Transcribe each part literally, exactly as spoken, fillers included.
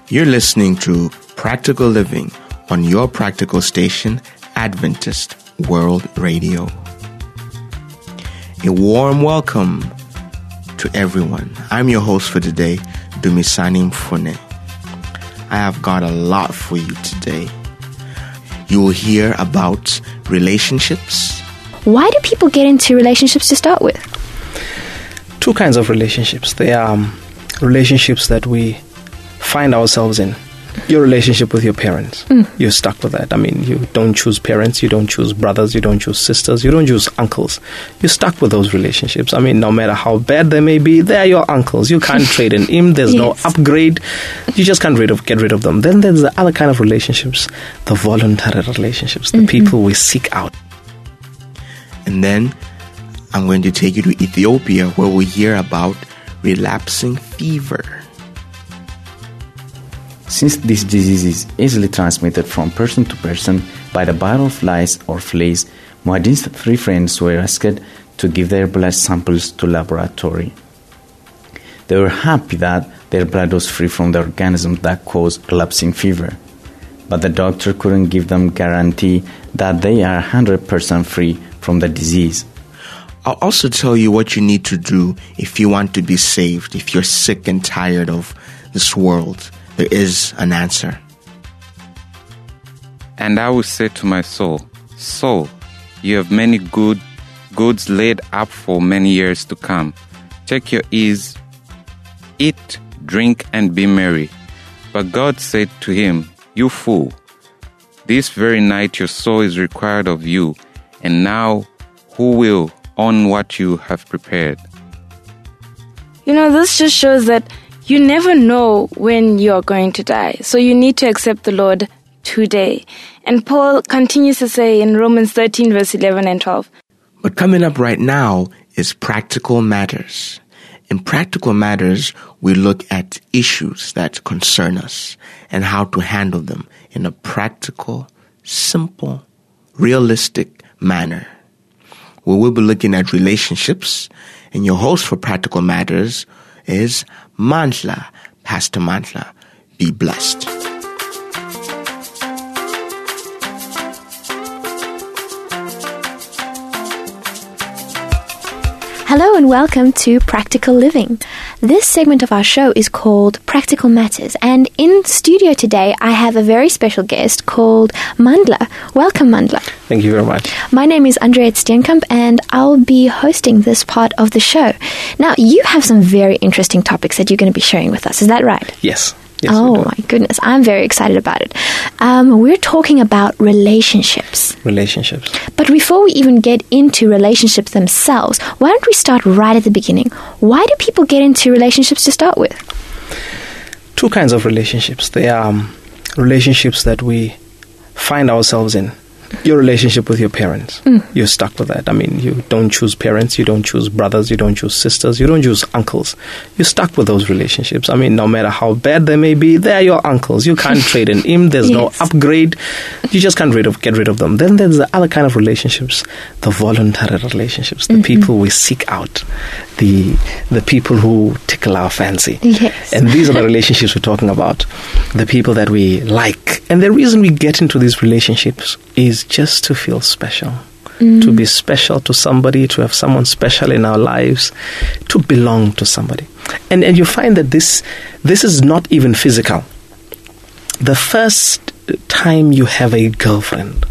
You're listening to Practical Living on your practical station, Adventist World Radio. A warm welcome to everyone. I'm your host for today, Dumisani Mfune. I have got a lot for you today. You will hear about relationships. Why do people get into relationships to start with? Two kinds of relationships. There are um, relationships that we find ourselves in. Your relationship with your parents. Mm. You're stuck with that. I mean, you don't choose parents, you don't choose brothers, you don't choose sisters, you don't choose uncles. You're stuck with those relationships. I mean, no matter how bad they may be, they're your uncles. You can't trade in them. There's yes. no upgrade. You just can't rid of, get rid of them. Then there's the other kind of relationships, the voluntary relationships, the mm-hmm. people we seek out. And then I'm going to take you to Ethiopia, where we hear about relapsing fever. Since this disease is easily transmitted from person to person by the bite of lice or fleas, Muad'Din's three friends were asked to give their blood samples to laboratory. They were happy that their blood was free from the organisms that cause relapsing fever, but the doctor couldn't give them guarantee that they are one hundred percent free from the disease. I'll also tell you what you need to do if you want to be saved, if you're sick and tired of this world. There is an answer. And I will say to my soul, Soul, you have many good goods laid up for many years to come. Take your ease, eat, drink, and be merry. But God said to him, You fool, this very night your soul is required of you, and now who will own what you have prepared? You know, this just shows that you never know when you're going to die. So you need to accept the Lord today. And Paul continues to say in Romans thirteen, verse eleven and twelve. But coming up right now is Practical Matters. In Practical Matters, we look at issues that concern us and how to handle them in a practical, simple, realistic manner. We will be looking at relationships, and your host for Practical Matters is Mandla, Pastor Mandla. Be blessed. Hello and welcome to Practical Living. This segment of our show is called Practical Matters, and in studio today I have a very special guest called Mandla. Welcome, Mandla. Thank you very much. My name is Andrea Steenkamp and I'll be hosting this part of the show. Now, you have some very interesting topics that you're going to be sharing with us. Is that right? Yes. Yes, oh my goodness, I'm very excited about it. Um, we're talking about relationships. Relationships. But before we even get into relationships themselves, why don't we start right at the beginning? Why do people get into relationships to start with? Two kinds of relationships. There are um, relationships that we find ourselves in. Your relationship with your parents. Mm. You're stuck with that. I mean, you don't choose parents, you don't choose brothers, you don't choose sisters, you don't choose uncles. You're stuck with those relationships. I mean, no matter how bad they may be, they're your uncles. You can't trade in them. There's yes. no upgrade. You just can't rid of, get rid of them. Then there's the other kind of relationships, the voluntary relationships, the mm-hmm. people we seek out, the the people who tickle our fancy. Yes. And these are the relationships we're talking about, the people that we like. And the reason we get into these relationships is just to feel special, mm. to be special to somebody, to have someone special in our lives, to belong to somebody. And and you find that this this is not even physical. The first time you have a girlfriend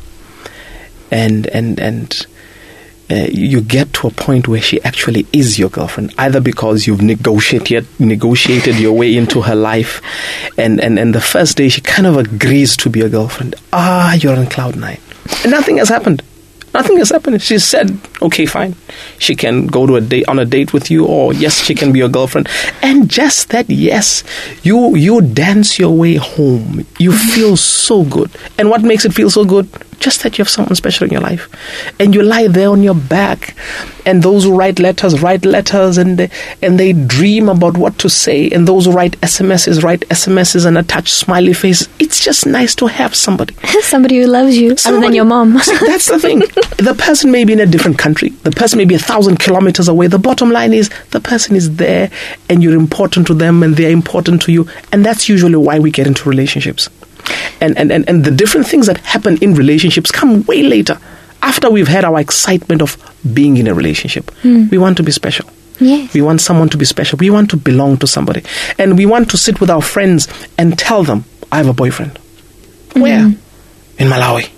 and and and uh, you get to a point where she actually is your girlfriend, either because you've negotiated negotiated your way into her life, and, and, and the first day she kind of agrees to be a girlfriend. Ah, you're on cloud nine. And nothing has happened. Nothing has happened. She said, okay, fine. She can go to a date on a date with you, or yes, she can be your girlfriend. And just that, yes, you you dance your way home. You feel so good. And what makes it feel so good? just that you have someone special in your life. And you lie there on your back, and those who write letters write letters, and they, and they dream about what to say, and those who write S M Ses write S M Ses and attach smiley faces. It's just nice to have somebody. Somebody who loves you, Somebody, other than your mom. See, that's the thing. The person may be in a different country. The person may be a thousand kilometers away. The bottom line is the person is there, and you're important to them, and they're important to you. And that's usually why we get into relationships. And, and, and, and the different things that happen in relationships come way later, after we've had our excitement of being in a relationship. Mm. We want to be special. Yes. We want someone to be special. We want to belong to somebody. And we want to sit with our friends and tell them, I have a boyfriend. Mm. Where? In Malawi.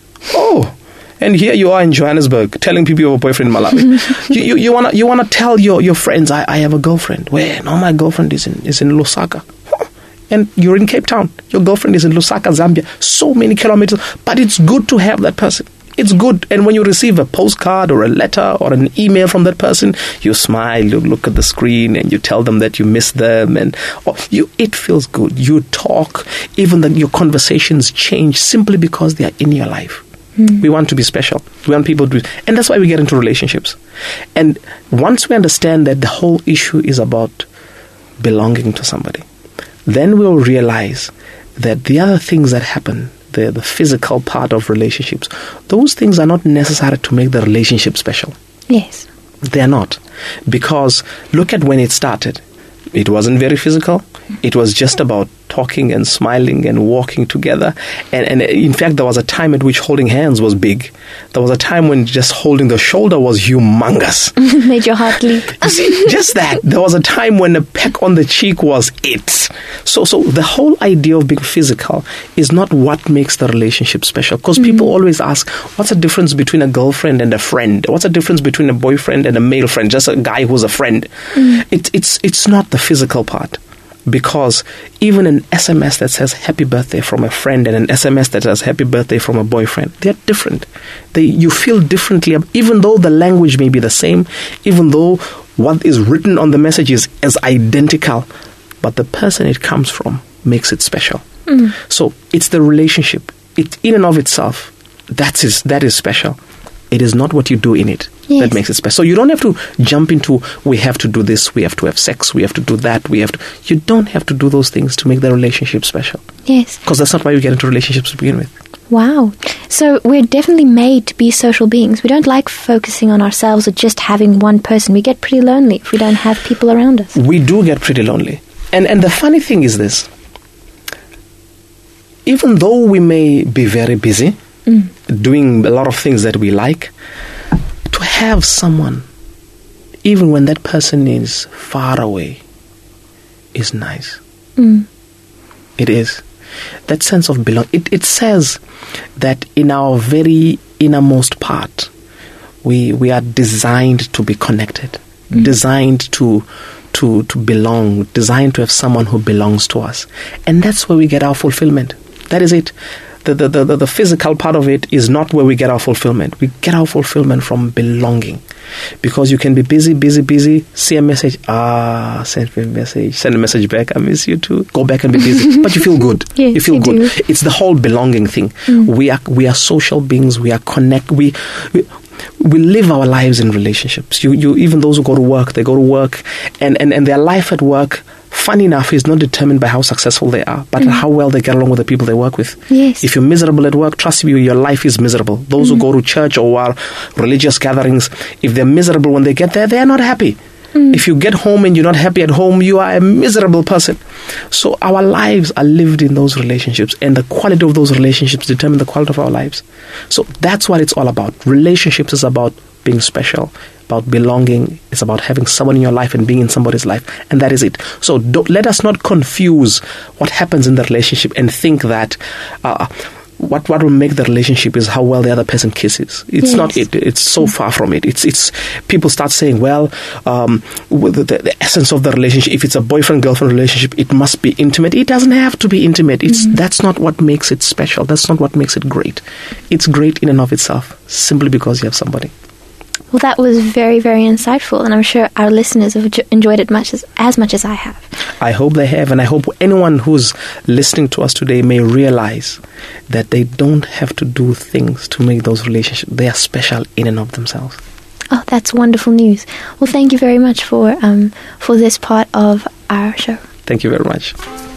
Oh. And here you are in Johannesburg telling people you have a boyfriend in Malawi. you you, you want to you wanna tell your, your friends, I, I have a girlfriend. Where? No, my girlfriend is in, is in Lusaka. And you're in Cape Town. Your girlfriend is in Lusaka, Zambia. So many kilometers. But it's good to have that person. It's good. And when you receive a postcard or a letter or an email from that person, you smile, you look at the screen, and you tell them that you miss them. And oh, you, it feels good. You talk. Even the, your conversations change simply because they are in your life. Mm. We want to be special. We want people to be... And that's why we get into relationships. And once we understand that the whole issue is about belonging to somebody, then we'll realize that the other things that happen, the, the physical part of relationships, those things are not necessary to make the relationship special. Yes. They're not. Because look at when it started. It wasn't very physical. It was just about talking and smiling and walking together. And, and in fact, there was a time at which holding hands was big. There was a time when just holding the shoulder was humongous. Made your heart leap. You see, just that. There was a time when a peck on the cheek was it. So, so the whole idea of being physical is not what makes the relationship special. Because mm-hmm. people always ask, what's the difference between a girlfriend and a friend? What's the difference between a boyfriend and a male friend? Just a guy who's a friend. Mm. It, it's, it's not the physical part. Because even an S M S that says happy birthday from a friend and an S M S that says happy birthday from a boyfriend, they're different. They, you feel differently, even though the language may be the same, even though what is written on the message is as identical, but the person it comes from makes it special. Mm. So it's the relationship. It, in and of itself, that is, that is special. It is not what you do in it yes. that makes it special. So you don't have to jump into, we have to do this, we have to have sex, we have to do that, we have to... You don't have to do those things to make the relationship special. Yes. Because that's not why we get into relationships to begin with. Wow. So we're definitely made to be social beings. We don't like focusing on ourselves or just having one person. We get pretty lonely if we don't have people around us. We do get pretty lonely. And and the funny thing is this. Even though we may be very busy, mm. doing a lot of things that we like, to have someone, even when that person is far away, is nice. Mm. It is. That sense of belonging. It, it says that in our very innermost part, we we are designed to be connected, mm. designed to to to belong, designed to have someone who belongs to us. And that's where we get our fulfillment. That is it. The, the, the, the physical part of it is not where we get our fulfillment. We get our fulfillment from belonging. Because you can be busy, busy, busy, see a message, ah, send me a message, send a message back, I miss you too, go back and be busy. But you feel good. Yes, you feel you good. Do. It's the whole belonging thing. Mm. We are we are social beings, we are connect, we... we We live our lives in relationships. You, you, even those who go to work, they go to work, and, and, and their life at work, funny enough, is not determined by how successful they are, but mm. how well they get along with the people they work with. Yes. If you're miserable at work, trust me, your life is miserable. Those mm. who go to church or are religious gatherings, if they're miserable when they get there, they are not happy. Mm. If you get home and you're not happy at home, you are a miserable person. So our lives are lived in those relationships, and the quality of those relationships determine the quality of our lives. So that's what it's all about. Relationships is about being special, about belonging. It's about having someone in your life and being in somebody's life, and that is it. So don't, let us not confuse what happens in the relationship and think that uh, what what will make the relationship is how well the other person kisses. It's yes. not it. It's so mm. far from it. It's it's people start saying, well, um, the, the, the essence of the relationship, if it's a boyfriend-girlfriend relationship, it must be intimate. It doesn't have to be intimate. It's mm. that's not what makes it special. That's not what makes it great. It's great in and of itself, simply because you have somebody. Well, that was very, very insightful, and I'm sure our listeners have jo- enjoyed it much as, as much as I have. I hope they have, and I hope anyone who's listening to us today may realize that they don't have to do things to make those relationships. They are special in and of themselves. Oh, that's wonderful news. Well, thank you very much for um, for this part of our show. Thank you very much.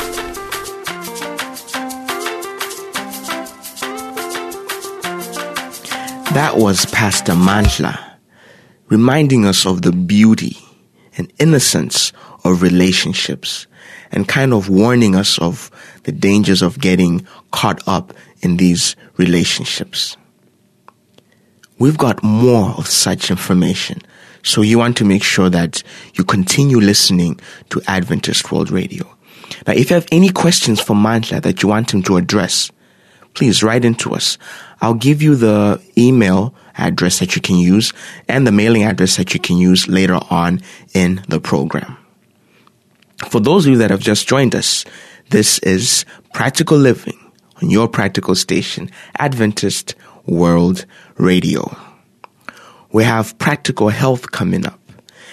That was Pastor Mandla, reminding us of the beauty and innocence of relationships and kind of warning us of the dangers of getting caught up in these relationships. We've got more of such information, so you want to make sure that you continue listening to Adventist World Radio. Now, if you have any questions for Mandla that you want him to address, please write into us. I'll give you the email address that you can use and the mailing address that you can use later on in the program. For those of you that have just joined us, this is Practical Living on your practical station, Adventist World Radio. We have Practical Health coming up.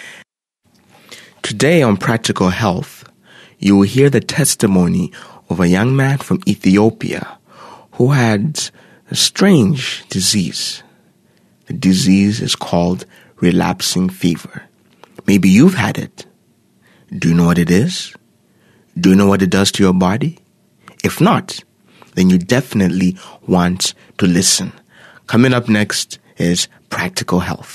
Today on Practical Health, you will hear the testimony of a young man from Ethiopia who had a strange disease. The disease is called relapsing fever. Maybe you've had it. Do you know what it is? Do you know what it does to your body? If not, then you definitely want to listen. Coming up next is Practical Health.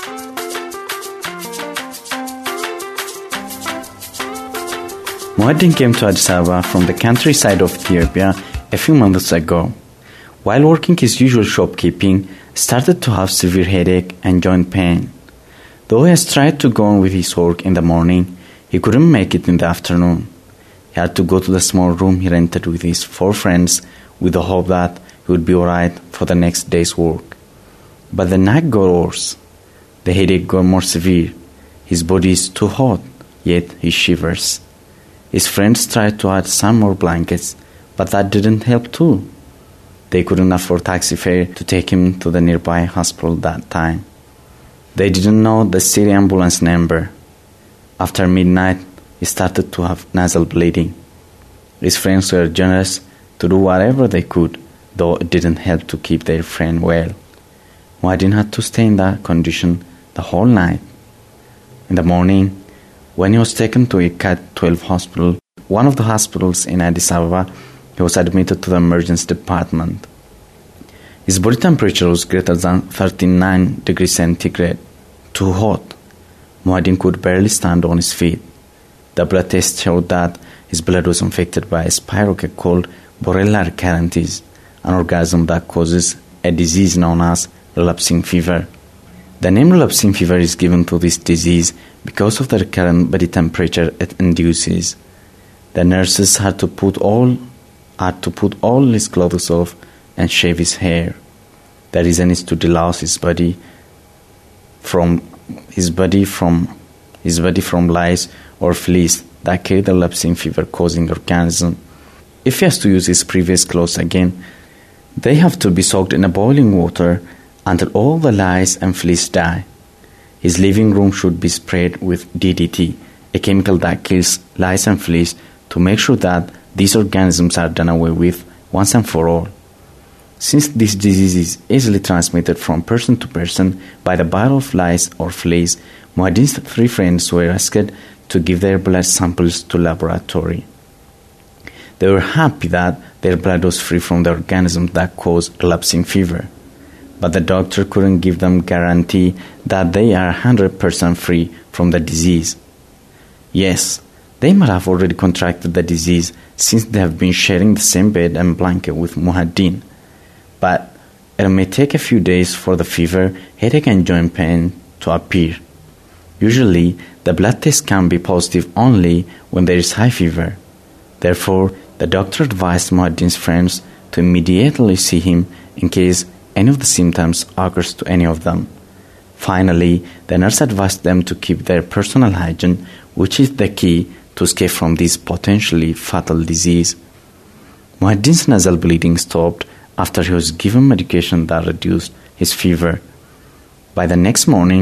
Muhaddin came to Addis Ababa from the countryside of Ethiopia a few months ago. While working his usual shopkeeping, started to have severe headache and joint pain. Though he has tried to go on with his work in the morning, he couldn't make it in the afternoon. He had to go to the small room he rented with his four friends with the hope that he would be alright for the next day's work. But the night got worse. The headache got more severe. His body is too hot, yet he shivers. His friends tried to add some more blankets, but that didn't help too. They couldn't afford taxi fare to take him to the nearby hospital that time. They didn't know the city ambulance number. After midnight, he started to have nasal bleeding. His friends were generous to do whatever they could, though it didn't help to keep their friend well. Muhaddin had to stay in that condition the whole night. In the morning, when he was taken to Ikat twelve hospital, one of the hospitals in Addis Ababa, he was admitted to the emergency department. His body temperature was greater than thirty-nine degrees centigrade, too hot. Muhaddin could barely stand on his feet. The blood test showed that his blood was infected by a spirochete called Borrelia recurrentis, an organism that causes a disease known as relapsing fever. The name relapsing fever is given to this disease because of the recurrent body temperature it induces. The nurses had to put all had to put all his clothes off and shave his hair. The reason is to delouse his body from his body from his body from lice or fleas that carry the relapsing fever causing organism. If he has to use his previous clothes again, they have to be soaked in a boiling water until all the lice and fleas die. His living room should be sprayed with D D T, a chemical that kills lice and fleas, to make sure that these organisms are done away with once and for all. Since this disease is easily transmitted from person to person by the bite of lice or fleas, Muhaddin's three friends were asked to give their blood samples to laboratory. They were happy that their blood was free from the organisms that cause relapsing fever. But the doctor couldn't give them guarantee that they are one hundred percent free from the disease. Yes, they might have already contracted the disease since they have been sharing the same bed and blanket with Muhaddin. But it may take a few days for the fever, headache and joint pain to appear. Usually, the blood test can be positive only when there is high fever. Therefore, the doctor advised Muhaddin's friends to immediately see him in case any of the symptoms occurs to any of them. Finally, the nurse advised them to keep their personal hygiene, which is the key to escape from this potentially fatal disease. Muhaddin's nasal bleeding stopped after he was given medication that reduced his fever. By the next morning,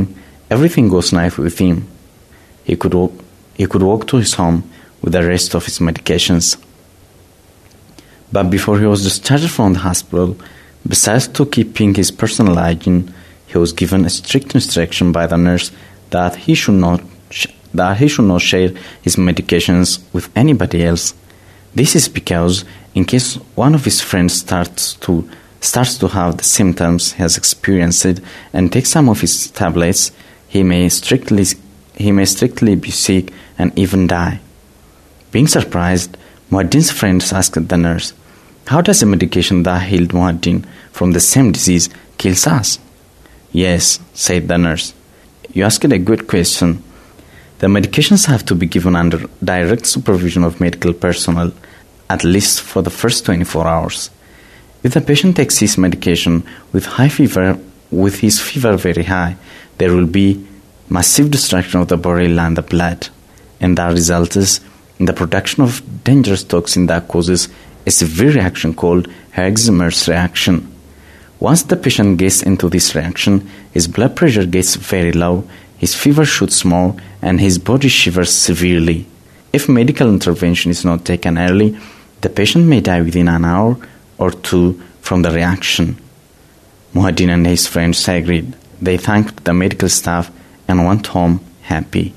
Everything goes nice with him. He could walk, he could walk to his home with the rest of his medications. But before he was discharged from the hospital, besides to keeping his personal hygiene, he was given a strict instruction by the nurse that he should not sh- that he should not share his medications with anybody else. This is because in case one of his friends starts to starts to have the symptoms he has experienced and takes some of his tablets, he may strictly he may strictly be sick and even die. Being surprised, Muaddin's friends asked the nurse, "How does a medication that healed Muaddin from the same disease kills us?" "Yes," said the nurse. "You asked a good question. The medications have to be given under direct supervision of medical personnel, at least for the first twenty-four hours. If the patient takes his medication with high fever, with his fever very high, there will be massive destruction of the borrelea and the blood, and that results in the production of dangerous toxin that causes a severe reaction called Herxheimer's reaction. Once the patient gets into this reaction, his blood pressure gets very low, his fever shoots more, and his body shivers severely. If medical intervention is not taken early, the patient may die within an hour or two from the reaction." Muaddin and his friends agreed. They thanked the medical staff and went home happy.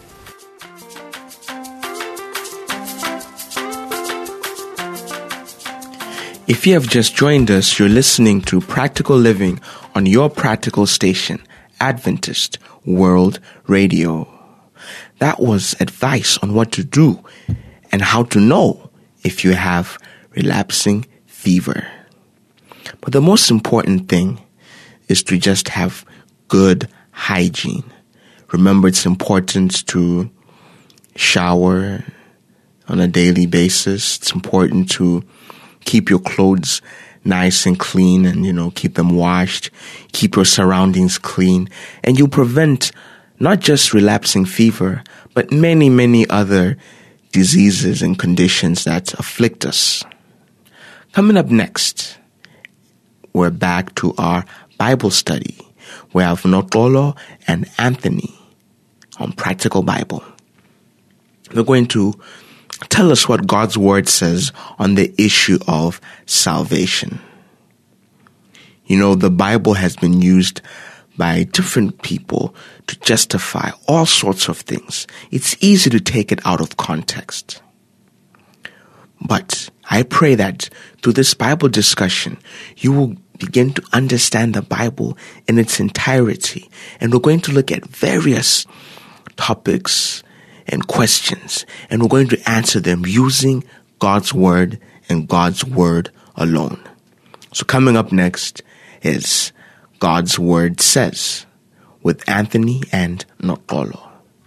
If you have just joined us, you're listening to Practical Living on your practical station, Adventist World Radio. That was advice on what to do and how to know if you have relapsing fever. But the most important thing is to just have good hygiene. Remember, it's important to shower on a daily basis. It's important to keep your clothes nice and clean and, you know, keep them washed. Keep your surroundings clean. And you'll prevent not just relapsing fever, but many, many other diseases and conditions that afflict us. Coming up next, we're back to our Bible study. We have Notolo and Anthony on Practical Bible. They're going to tell us what God's Word says on the issue of salvation. You know, the Bible has been used by different people to justify all sorts of things. It's easy to take it out of context. But I pray that through this Bible discussion, you will begin to understand the Bible in its entirety. And we're going to look at various topics and questions, and we're going to answer them using God's Word and God's Word alone. So coming up next is God's Word Says with Anthony and Notolo.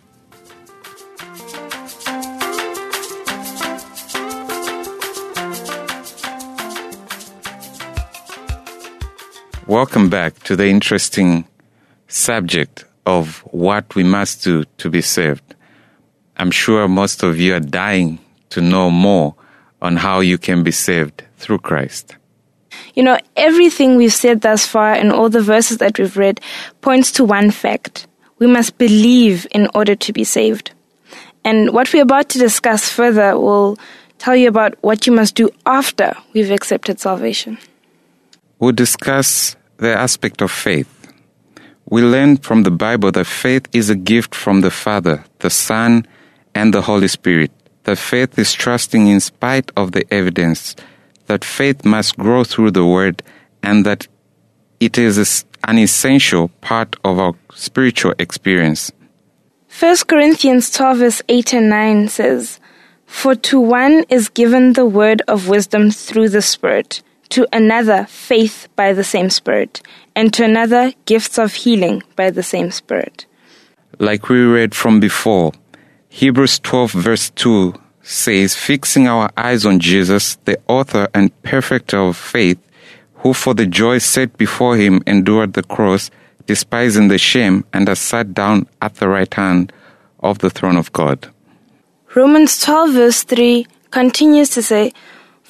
Welcome back to the interesting subject of what we must do to be saved. I'm sure most of you are dying to know more on how you can be saved through Christ. You know, everything we've said thus far and all the verses that we've read points to one fact. We must believe in order to be saved. And what we're about to discuss further will tell you about what you must do after we've accepted salvation. We'll discuss the aspect of faith. We learn from the Bible that faith is a gift from the Father, the Son, and the Holy Spirit. That faith is trusting in spite of the evidence. That faith must grow through the Word, and that it is an essential part of our spiritual experience. First Corinthians twelve verse eight and nine says, "For to one is given the word of wisdom through the Spirit, to another faith by the same Spirit, and to another gifts of healing by the same Spirit." Like we read from before, Hebrews twelve verse two says, "Fixing our eyes on Jesus, the author and perfecter of faith, who for the joy set before him endured the cross, despising the shame, and has sat down at the right hand of the throne of God." Romans twelve verse three continues to say,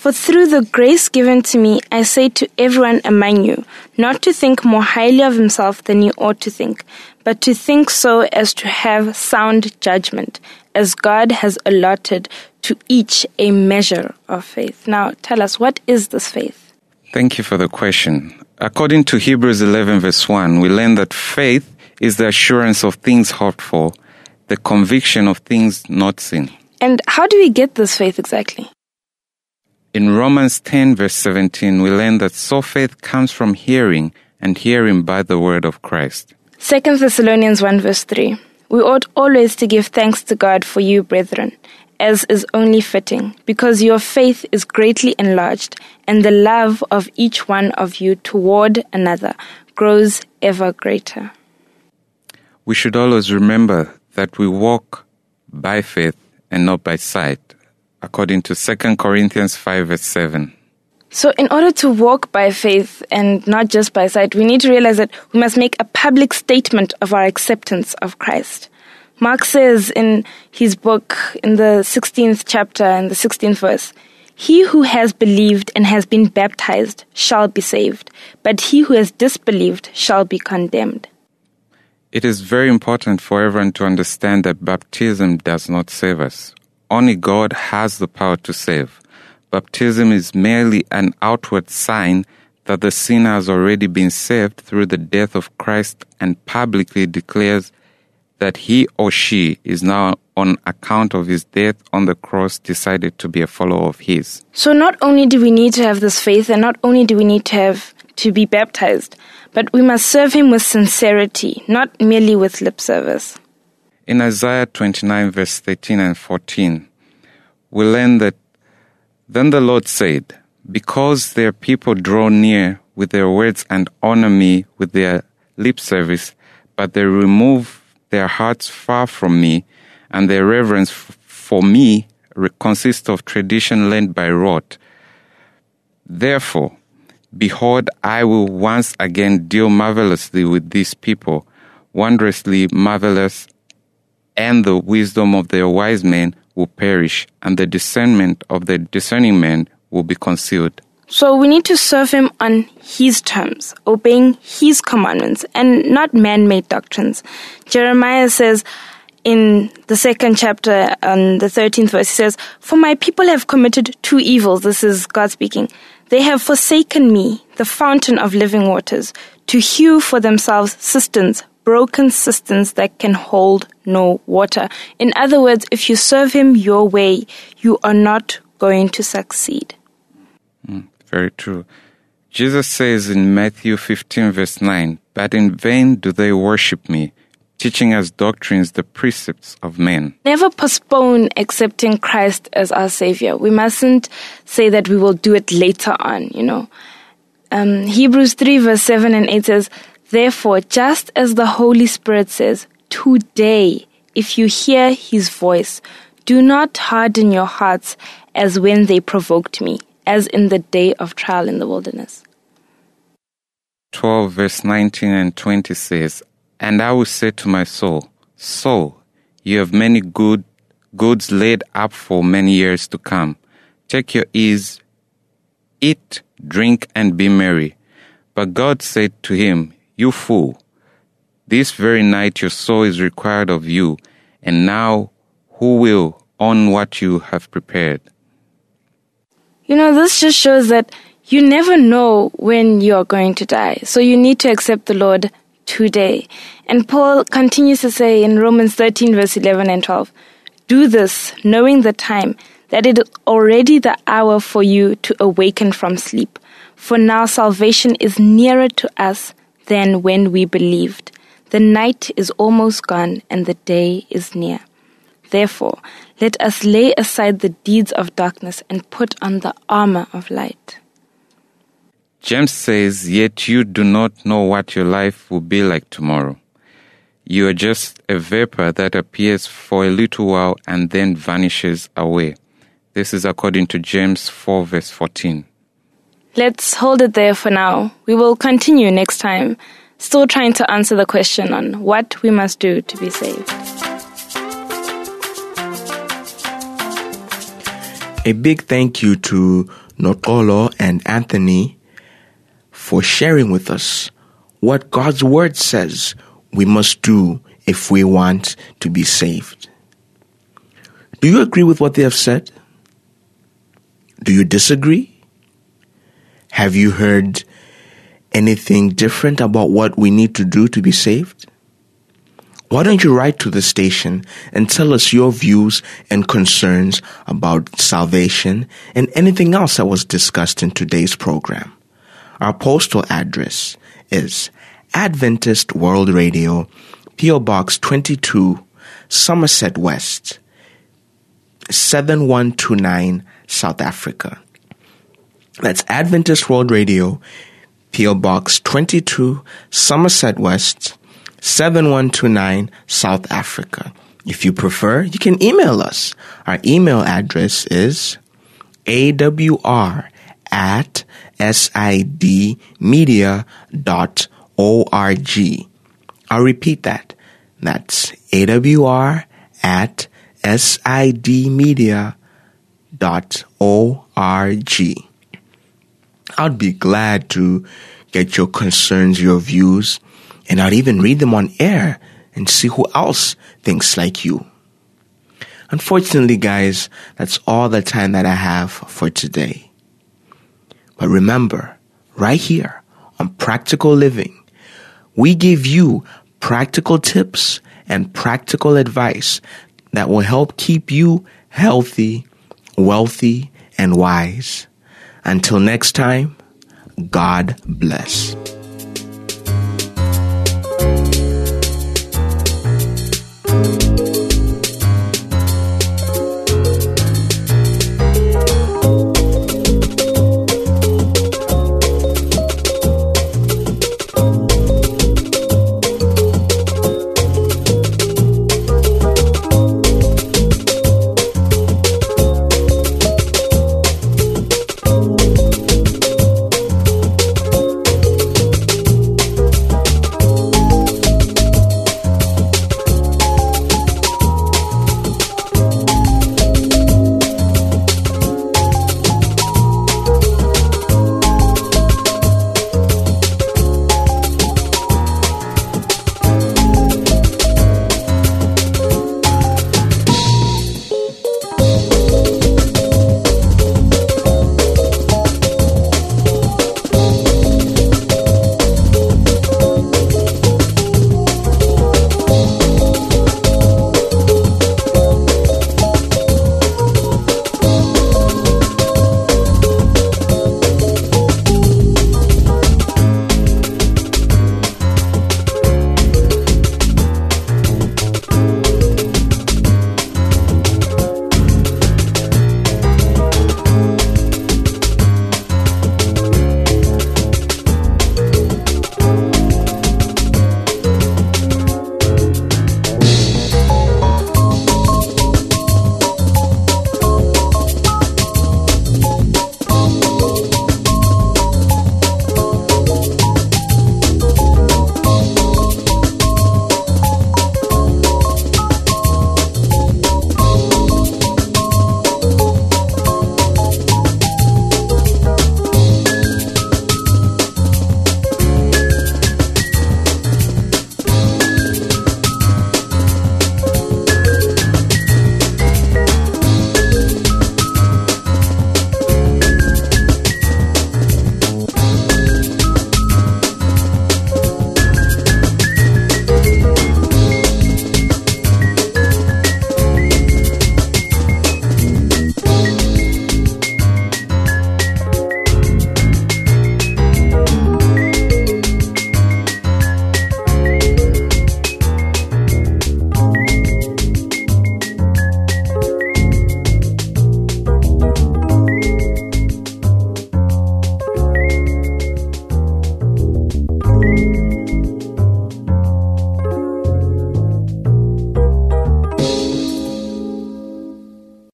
For through the grace given to me, I say to everyone among you, not to think more highly of himself than you ought to think, but to think so as to have sound judgment, as God has allotted to each a measure of faith. Now, tell us, what is this faith? Thank you for the question. According to Hebrews eleven verse one, we learn that faith is the assurance of things hoped for, the conviction of things not seen. And how do we get this faith exactly? In Romans ten verse seventeen, we learn that so faith comes from hearing, and hearing by the word of Christ. Second Thessalonians one verse three, we ought always to give thanks to God for you, brethren, as is only fitting, because your faith is greatly enlarged, and the love of each one of you toward another grows ever greater. We should always remember that we walk by faith and not by sight, according to Second Corinthians five verse seven. So in order to walk by faith and not just by sight, we need to realize that we must make a public statement of our acceptance of Christ. Mark says in his book, in the sixteenth chapter and the sixteenth verse, he who has believed and has been baptized shall be saved, but he who has disbelieved shall be condemned. It is very important for everyone to understand that baptism does not save us. Only God has the power to save. Baptism is merely an outward sign that the sinner has already been saved through the death of Christ, and publicly declares that he or she is now, on account of his death on the cross, decided to be a follower of his. So not only do we need to have this faith, and not only do we need to have to be baptized, but we must serve him with sincerity, not merely with lip service. In Isaiah twenty-nine verse thirteen and fourteen, we learn that, then the Lord said, because their people draw near with their words and honor me with their lip service, but they remove their hearts far from me, and their reverence f- for me re- consists of tradition learned by rote. Therefore, behold, I will once again deal marvelously with these people, wondrously marvelous, and the wisdom of their wise men will perish, and the discernment of the discerning men will be concealed. So we need to serve him on his terms, obeying his commandments, and not man-made doctrines. Jeremiah says in the second chapter, on the thirteenth verse, he says, for my people have committed two evils. This is God speaking. They have forsaken me, the fountain of living waters, to hew for themselves cisterns, broken cisterns that can hold no water. In other words, if you serve him your way, you are not going to succeed. Mm, very true. Jesus says in Matthew fifteen verse nine, but in vain do they worship me, teaching as doctrines the precepts of men. Never postpone accepting Christ as our Savior. We mustn't say that we will do it later on, you know. Um, Hebrews three verse seven and eight says, therefore, just as the Holy Spirit says, today, if you hear his voice, do not harden your hearts as when they provoked me, as in the day of trial in the wilderness. twelve verse nineteen and twenty says, and I will say to my soul, soul, you have many good goods laid up for many years to come. Take your ease, eat, drink, and be merry. But God said to him, you fool, this very night your soul is required of you, and now who will own what you have prepared? You know, this just shows that you never know when you are going to die. So you need to accept the Lord today. And Paul continues to say in Romans thirteen, verse eleven and twelve, do this, knowing the time, that it is already the hour for you to awaken from sleep. For now salvation is nearer to us than when we believed. The night is almost gone, and the day is near. Therefore, let us lay aside the deeds of darkness and put on the armor of light. James says, yet you do not know what your life will be like tomorrow. You are just a vapor that appears for a little while and then vanishes away. This is according to James four, verse fourteen. Let's hold it there for now. We will continue next time, still trying to answer the question on what we must do to be saved. A big thank you to Notolo and Anthony for sharing with us what God's Word says we must do if we want to be saved. Do you agree with what they have said? Do you disagree? Have you heard anything different about what we need to do to be saved? Why don't you write to the station and tell us your views and concerns about salvation and anything else that was discussed in today's program? Our postal address is Adventist World Radio, P O Box twenty-two, Somerset West, seven one two nine, South Africa. That's Adventist World Radio, P O Box twenty-two, Somerset West, seven one two nine, South Africa. If you prefer, you can email us. Our email address is awr at sidmedia dot org. I'll repeat that. That's awr at sidmedia dot org. I'd be glad to get your concerns, your views, and I'd even read them on air and see who else thinks like you. Unfortunately, guys, that's all the time that I have for today. But remember, right here on Practical Living, we give you practical tips and practical advice that will help keep you healthy, wealthy, and wise. Until next time, God bless.